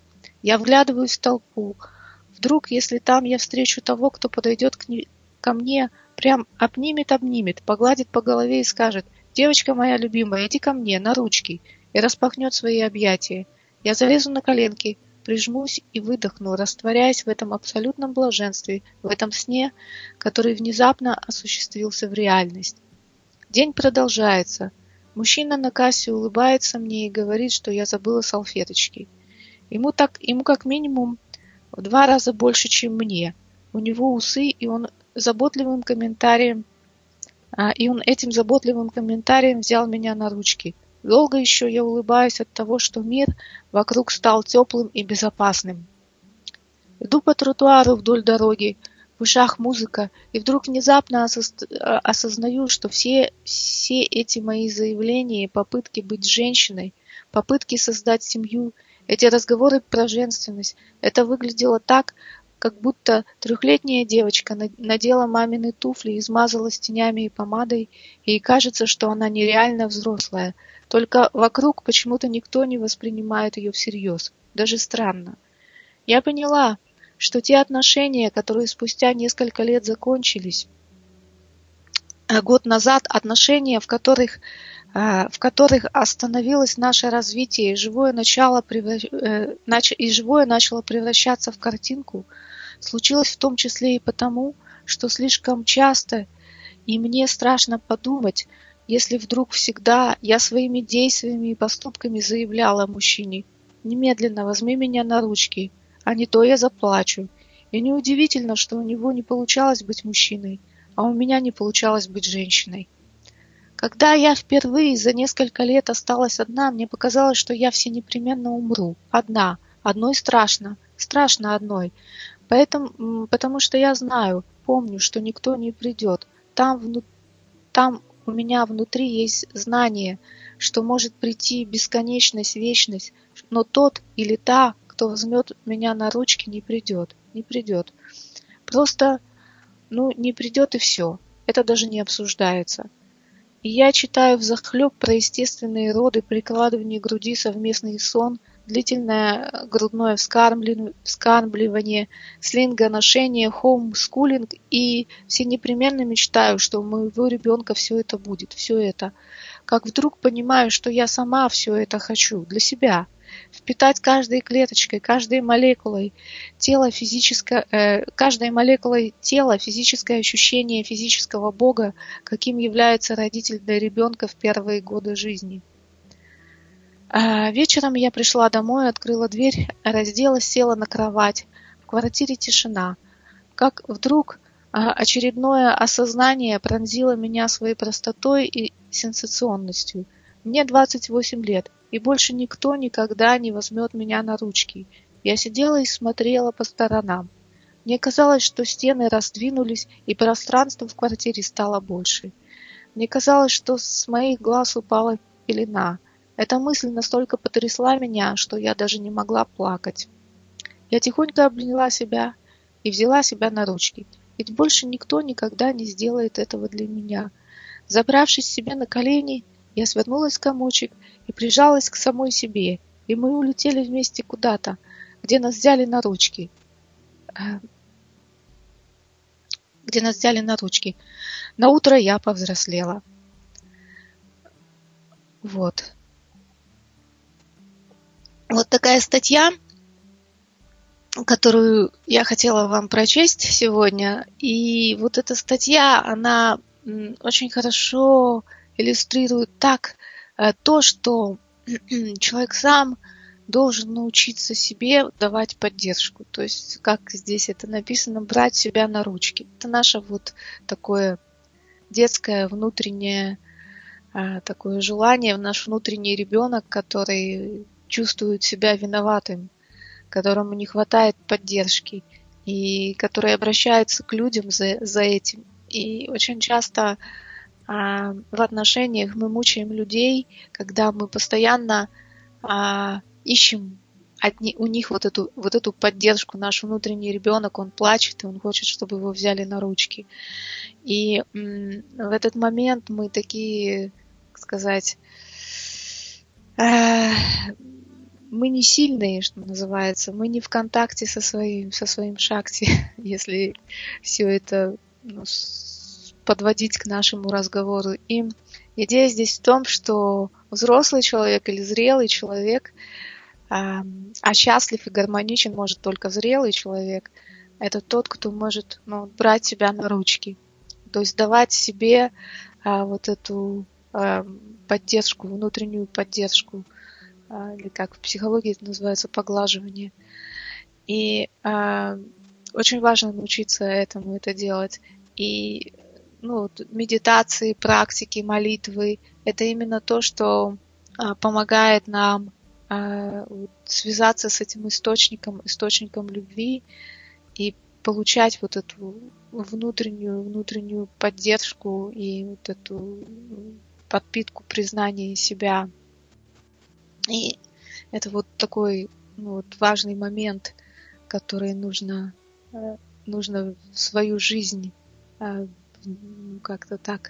Я вглядываюсь в толпу. Вдруг, если там я встречу того, кто подойдет к не... ко мне, прям обнимет-обнимет, погладит по голове и скажет: «Девочка моя любимая, иди ко мне, на ручки», и распахнет свои объятия. Я залезу на коленки, прижмусь и выдохну, растворяясь в этом абсолютном блаженстве, в этом сне, который внезапно осуществился в реальность. День продолжается. Мужчина на кассе улыбается мне и говорит, что я забыла салфеточки. Ему, так, ему как минимум в два раза больше, чем мне. У него усы, и он заботливым комментарием, а, и он этим заботливым комментарием взял меня на ручки. Долго еще я улыбаюсь от того, что мир вокруг стал теплым и безопасным. Иду по тротуару вдоль дороги, в ушах музыка, и вдруг внезапно осознаю, что все, все эти мои заявления, попытки быть женщиной, попытки создать семью, эти разговоры про женственность, это выглядело так, как будто трехлетняя девочка надела мамины туфли, измазалась тенями и помадой, и ей кажется, что она нереально взрослая. Только вокруг почему-то никто не воспринимает ее всерьез. Даже странно. Я поняла, что те отношения, которые спустя несколько лет закончились, год назад, отношения, в которых, в которых остановилось наше развитие, и живое, начало превращ... и живое начало превращаться в картинку, случилось в том числе и потому, что слишком часто, и мне страшно подумать, если вдруг всегда я своими действиями и поступками заявляла мужчине: «Немедленно возьми меня на ручки, а не то я заплачу». И неудивительно, что у него не получалось быть мужчиной, а у меня не получалось быть женщиной. Когда я впервые за несколько лет осталась одна, мне показалось, что я все непременно умру. Одна. Одной страшно. Страшно одной. Поэтому, потому что я знаю, помню, что никто не придет. Там, вну, там у меня внутри есть знание, что может прийти бесконечность, вечность, но тот или та, кто возьмет меня на ручки, не придет. Не придет. Просто, ну, не придет и все. Это даже не обсуждается. И я читаю взахлеб про естественные роды, прикладывание груди, совместный сон, длительное грудное вскармливание, слингоношение, хоумскулинг, и все непременно мечтаю, что у моего ребенка все это будет, все это. Как вдруг понимаю, что я сама все это хочу, для себя. Впитать каждой клеточкой, каждой молекулой тело физическое, э, каждой молекулой тела физическое ощущение физического Бога, каким является родитель для ребенка в первые годы жизни. А вечером я пришла домой, открыла дверь, разделась, села на кровать. В квартире тишина. Как вдруг очередное осознание пронзило меня своей простотой и сенсационностью. Мне двадцать восемь лет, и больше никто никогда не возьмет меня на ручки. Я сидела и смотрела по сторонам. Мне казалось, что стены раздвинулись, и пространство в квартире стало больше. Мне казалось, что с моих глаз упала пелена. Эта мысль настолько потрясла меня, что я даже не могла плакать. Я тихонько обняла себя и взяла себя на ручки. Ведь больше никто никогда не сделает этого для меня. Забравшись себе на колени, я свернулась в комочек и прижалась к самой себе, и мы улетели вместе куда-то, где нас взяли на ручки. Где нас взяли на ручки. На утро я повзрослела. Вот. Вот такая статья, которую я хотела вам прочесть сегодня. И вот эта статья, она очень хорошо иллюстрирует так то, что человек сам должен научиться себе давать поддержку. То есть, как здесь это написано, брать себя на ручки. Это наше вот такое детское внутреннее такое желание, наш внутренний ребенок, который чувствует себя виноватым, которому не хватает поддержки, и который обращается к людям за, за этим. И очень часто а, в отношениях мы мучаем людей, когда мы постоянно а, ищем от не, у них вот эту, вот эту поддержку. Наш внутренний ребенок, он плачет, и он хочет, чтобы его взяли на ручки. И м, в этот момент мы такие, как сказать, э, мы не сильные, что называется, мы не в контакте со своим, со своим шакти, если все это ну, подводить к нашему разговору. И идея здесь в том, что взрослый человек или зрелый человек, а, а счастлив и гармоничен может только зрелый человек, это тот, кто может ну, брать себя на ручки, то есть давать себе а, вот эту а, поддержку, внутреннюю поддержку, а, или как в психологии это называется, поглаживание. И а, очень важно научиться этому это делать. И ну, медитации, практики, молитвы – это именно то, что а, помогает нам а, вот, связаться с этим источником, источником любви и получать вот эту внутреннюю, внутреннюю поддержку и вот эту подпитку признания себя. И это вот такой ну, вот важный момент, который нужно, нужно в свою жизнь как-то так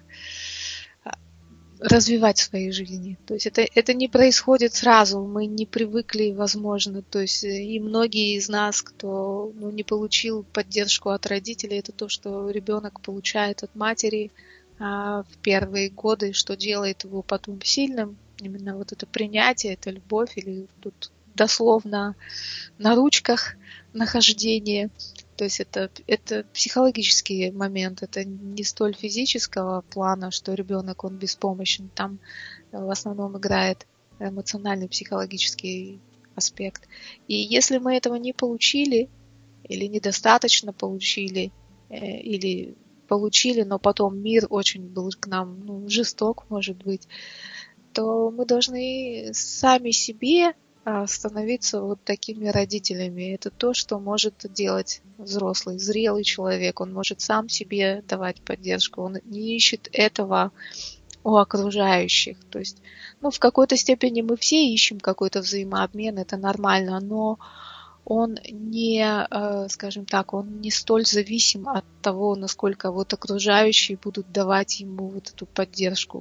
развивать в своей жизни. То есть это, это не происходит сразу, мы не привыкли, возможно. То есть и многие из нас, кто ну, не получил поддержку от родителей, это то, что ребенок получает от матери а, в первые годы, что делает его потом сильным. Именно вот это принятие, это любовь, или тут дословно на ручках нахождение. То есть это, это психологический момент, это не столь физического плана, что ребенок, он беспомощен. Там в основном играет эмоциональный, психологический аспект. И если мы этого не получили, или недостаточно получили, или получили, но потом мир очень был к нам ну, жесток, может быть, то мы должны сами себе становиться вот такими родителями. Это то, что может делать взрослый, зрелый человек. Он может сам себе давать поддержку. Он не ищет этого у окружающих. То есть, ну, в какой-то степени мы все ищем какой-то взаимообмен, это нормально, но он не, скажем так, он не столь зависим от того, насколько вот окружающие будут давать ему вот эту поддержку.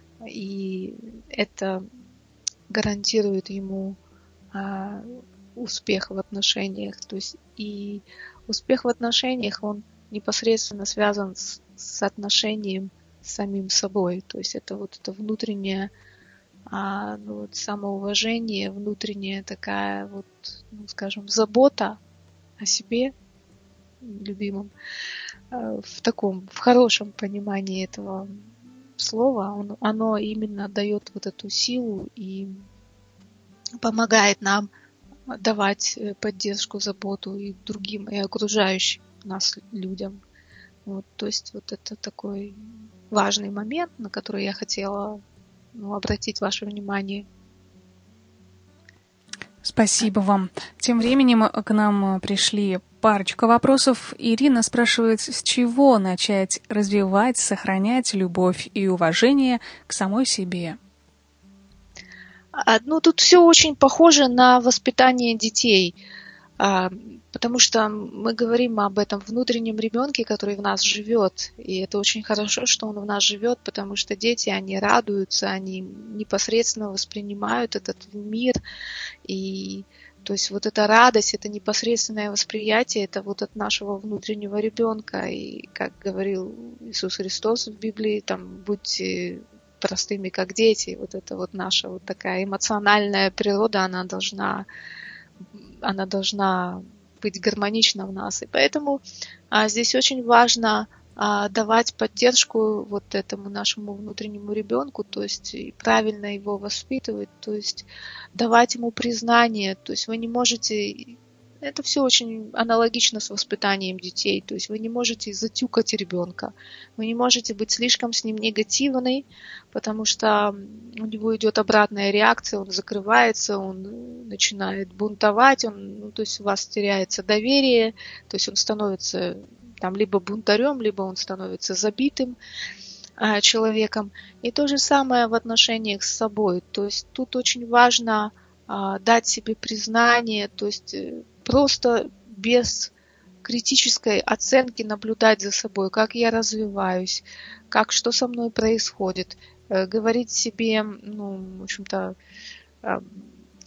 И это гарантирует ему а, успех в отношениях. То есть и успех в отношениях, он непосредственно связан с, с отношением с самим собой. То есть это вот это внутреннее а, ну, вот самоуважение, внутренняя такая вот, ну, скажем, забота о себе любимом а, в таком, в хорошем понимании этого слова, он, оно именно дает вот эту силу и помогает нам давать поддержку, заботу и другим, и окружающим нас людям. Вот, то есть вот это такой важный момент, на который я хотела ну, обратить ваше внимание. Спасибо вам. Тем временем к нам пришли парочка вопросов. Ирина спрашивает, с чего начать развивать, сохранять любовь и уважение к самой себе? Ну, тут все очень похоже на воспитание детей, потому что мы говорим об этом внутреннем ребенке, который в нас живет, и это очень хорошо, что он в нас живет, потому что дети, они радуются, они непосредственно воспринимают этот мир, и то есть вот эта радость, это непосредственное восприятие, это вот от нашего внутреннего ребенка, и как говорил Иисус Христос в Библии, там, будьте простыми, как дети. Вот это вот наша вот такая эмоциональная природа, она должна, она должна быть гармонична в нас. И поэтому а, здесь очень важно а, давать поддержку вот этому нашему внутреннему ребенку, то есть и правильно его воспитывать, то есть давать ему признание. То есть вы не можете... Это все очень аналогично с воспитанием детей. То есть вы не можете затюкать ребенка. Вы не можете быть слишком с ним негативной, потому что у него идет обратная реакция, он закрывается, он начинает бунтовать, он, ну, то есть у вас теряется доверие, то есть он становится там либо бунтарем, либо он становится забитым а, человеком. И то же самое в отношениях с собой. То есть тут очень важно а, дать себе признание, то есть просто без критической оценки наблюдать за собой, как я развиваюсь, как что со мной происходит, говорить себе, ну, в общем-то,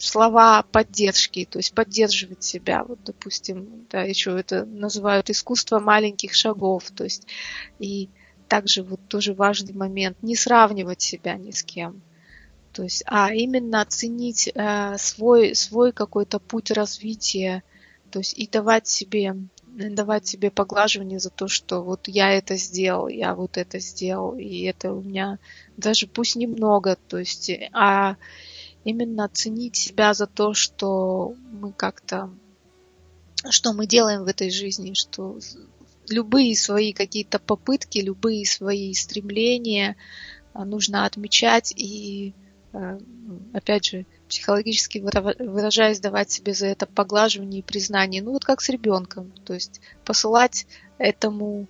слова поддержки, то есть поддерживать себя. Вот, допустим, да, еще это называют искусство маленьких шагов. То есть и также вот тоже важный момент не сравнивать себя ни с кем. То есть, а именно оценить э, свой, свой какой-то путь развития, то есть и давать себе, давать себе поглаживание за то, что вот я это сделал, я вот это сделал, и это у меня даже пусть немного, то есть, а именно оценить себя за то, что мы как-то, что мы делаем в этой жизни, что любые свои какие-то попытки, любые свои стремления нужно отмечать и, опять же, психологически выражаясь, давать себе за это поглаживание и признание. Ну вот как с ребенком, то есть посылать этому,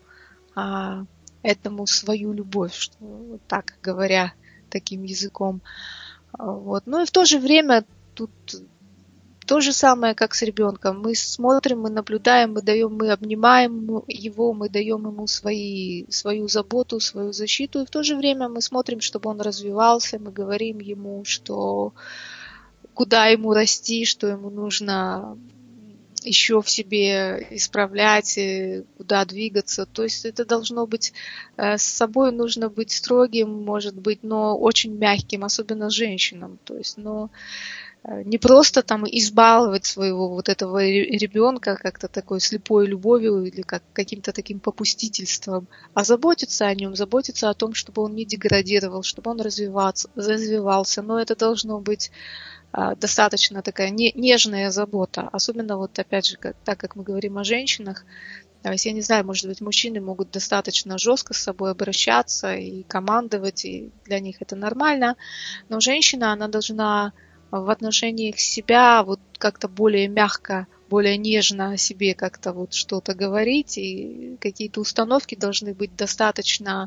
этому свою любовь, что, вот так говоря, таким языком. Вот. Ну и в то же время тут то же самое, как с ребенком. Мы смотрим, мы наблюдаем, мы даем, мы обнимаем его, мы даем ему свои, свою заботу, свою защиту. И в то же время мы смотрим, чтобы он развивался, мы говорим ему, что куда ему расти, что ему нужно еще в себе исправлять, куда двигаться. То есть это должно быть, с собой нужно быть строгим, может быть, но очень мягким, особенно женщинам. То есть, но не просто там избаловать своего вот этого ребенка как-то такой слепой любовью или как каким-то таким попустительством, а заботиться о нем, заботиться о том, чтобы он не деградировал, чтобы он развивался, развивался. Но это должно быть достаточно такая нежная забота, особенно вот опять же, как, так как мы говорим о женщинах, то есть, я не знаю, может быть, мужчины могут достаточно жестко с собой обращаться и командовать, и для них это нормально, но женщина, она должна в отношениях себя вот как-то более мягко, более нежно о себе как-то вот что-то говорить, и какие-то установки должны быть достаточно,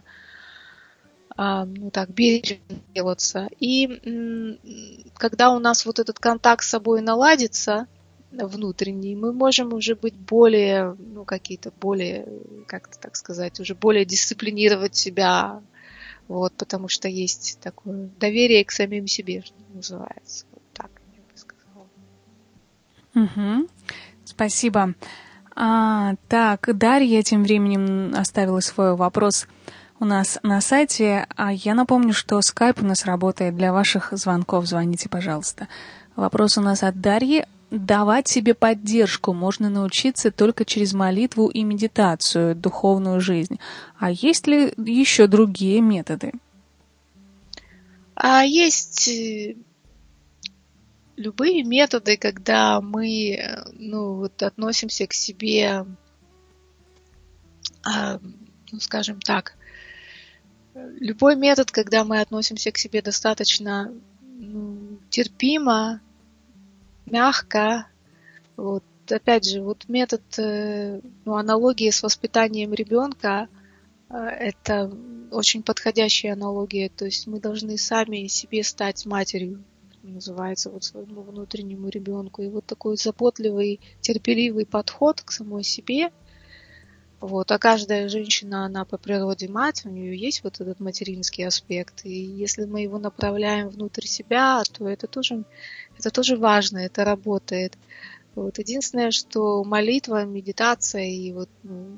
ну так, бережно делаться. И когда у нас вот этот контакт с собой наладится, внутренний, мы можем уже быть более, ну какие-то более, как-то так сказать, уже более дисциплинировать себя, вот, потому что есть такое доверие к самим себе, что называется. Угу. Спасибо. А, так, Дарья тем временем оставила свой вопрос у нас на сайте. А я напомню, что скайп у нас работает для ваших звонков. Звоните, пожалуйста. Вопрос у нас от Дарьи. Давать себе поддержку можно научиться только через молитву и медитацию, духовную жизнь. А есть ли еще другие методы? А есть любые методы, когда мы, ну, вот, относимся к себе, а, ну, скажем так, любой метод, когда мы относимся к себе достаточно, ну, терпимо, мягко, вот, опять же, вот метод, ну, аналогия с воспитанием ребенка, это очень подходящая аналогия, то есть мы должны сами себе стать матерью, называется, вот своему внутреннему ребенку. И вот такой заботливый, терпеливый подход к самой себе. Вот. А каждая женщина, она по природе мать, у нее есть вот этот материнский аспект. И если мы его направляем внутрь себя, то это тоже, это тоже важно, это работает. Вот. Единственное, что молитва, медитация и вот, ну,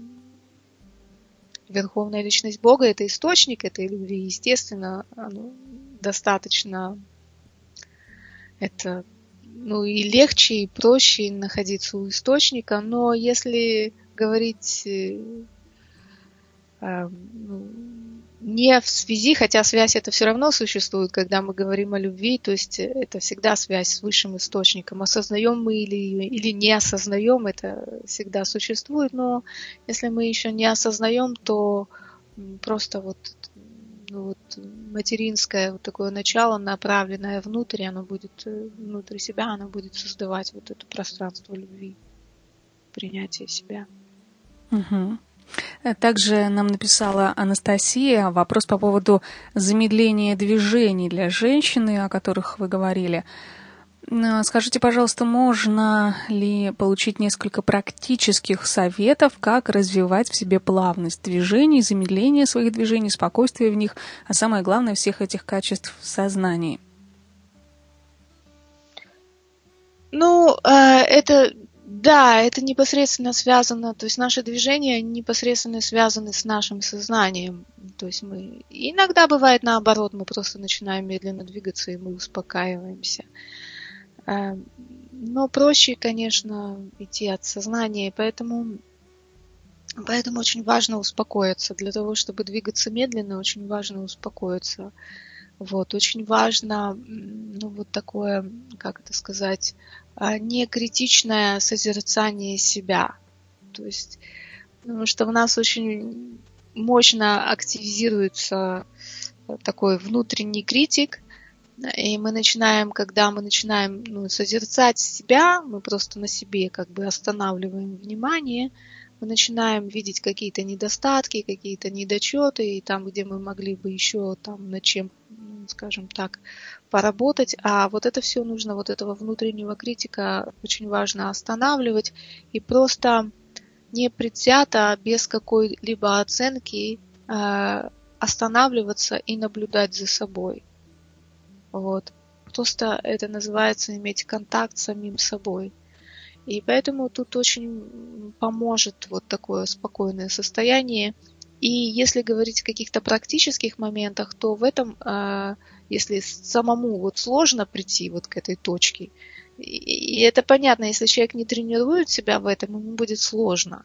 Верховная Личность Бога — это источник этой любви. Естественно, оно достаточно это, ну, и легче, и проще находиться у источника, но если говорить э, э, ну, не в связи, хотя связь это все равно существует, когда мы говорим о любви, то есть это всегда связь с высшим источником. Осознаем мы или ее, или не осознаем, это всегда существует, но если мы еще не осознаем, то просто вот Ну, вот материнское вот такое начало, направленное внутрь, оно будет внутри себя, оно будет создавать вот это пространство любви, принятия себя. Угу. Также нам написала Анастасия вопрос по поводу замедления движений для женщины, о которых вы говорили. Скажите, пожалуйста, можно ли получить несколько практических советов, как развивать в себе плавность движений, замедление своих движений, спокойствие в них, а самое главное, всех этих качеств в сознании? Это, да, это непосредственно связано, то есть наши движения непосредственно связаны с нашим сознанием. То есть мы, иногда бывает наоборот, мы просто начинаем медленно двигаться, и мы успокаиваемся. Но проще, конечно, идти от сознания, поэтому, поэтому очень важно успокоиться. Для того, чтобы двигаться медленно, очень важно успокоиться. Вот, очень важно, ну, вот такое, как это сказать, не критичное созерцание себя. То есть, потому что в нас очень мощно активизируется такой внутренний критик, и мы начинаем, когда мы начинаем, ну, созерцать себя, мы просто на себе как бы останавливаем внимание, мы начинаем видеть какие-то недостатки, какие-то недочеты, и там, где мы могли бы еще там над чем, скажем так, поработать. А вот это все нужно, вот этого внутреннего критика очень важно останавливать и просто непредвзято, без какой-либо оценки э, останавливаться и наблюдать за собой. Вот. Просто это называется иметь контакт с самим собой. И поэтому тут очень поможет вот такое спокойное состояние. И если говорить о каких-то практических моментах, то в этом, если самому вот сложно прийти вот к этой точке, и это понятно, если человек не тренирует себя в этом, ему будет сложно.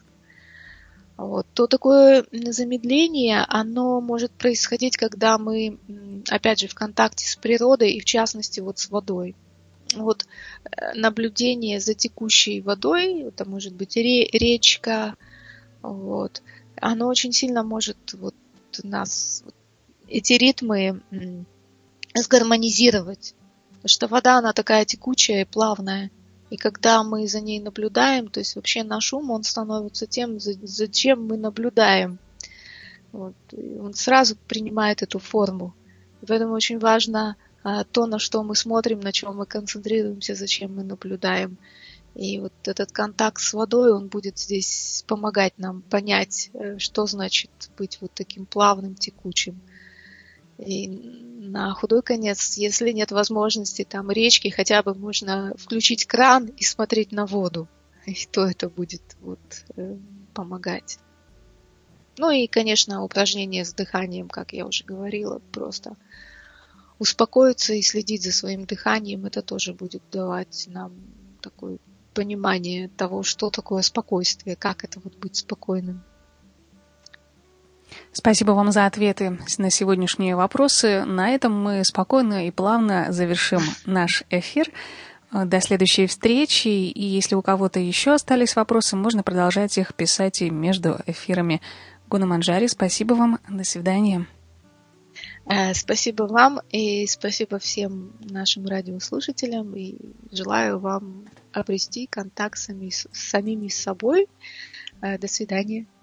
Вот, то такое замедление, оно может происходить, когда мы, опять же, в контакте с природой и в частности вот с водой. Вот наблюдение за текущей водой, это может быть речка, вот, оно очень сильно может вот нас, эти ритмы сгармонизировать, потому что вода, она такая текучая и плавная. И когда мы за ней наблюдаем, то есть вообще наш ум, он становится тем, зачем мы наблюдаем. Вот. Он сразу принимает эту форму. И поэтому очень важно а, то, на что мы смотрим, на чем мы концентрируемся, зачем мы наблюдаем. И вот этот контакт с водой, он будет здесь помогать нам понять, что значит быть вот таким плавным, текучим. И на худой конец, если нет возможности там речки, хотя бы можно включить кран и смотреть на воду. И то это будет вот, э, помогать. Ну и, конечно, упражнения с дыханием, как я уже говорила, просто успокоиться и следить за своим дыханием, это тоже будет давать нам такое понимание того, что такое спокойствие, как это вот быть спокойным. Спасибо вам за ответы на сегодняшние вопросы. На этом мы спокойно и плавно завершим наш эфир. До следующей встречи. И если у кого-то еще остались вопросы, можно продолжать их писать и между эфирами. Гуна Манджари, спасибо вам. До свидания. Спасибо вам и спасибо всем нашим радиослушателям. И желаю вам обрести контакт с самими собой. До свидания.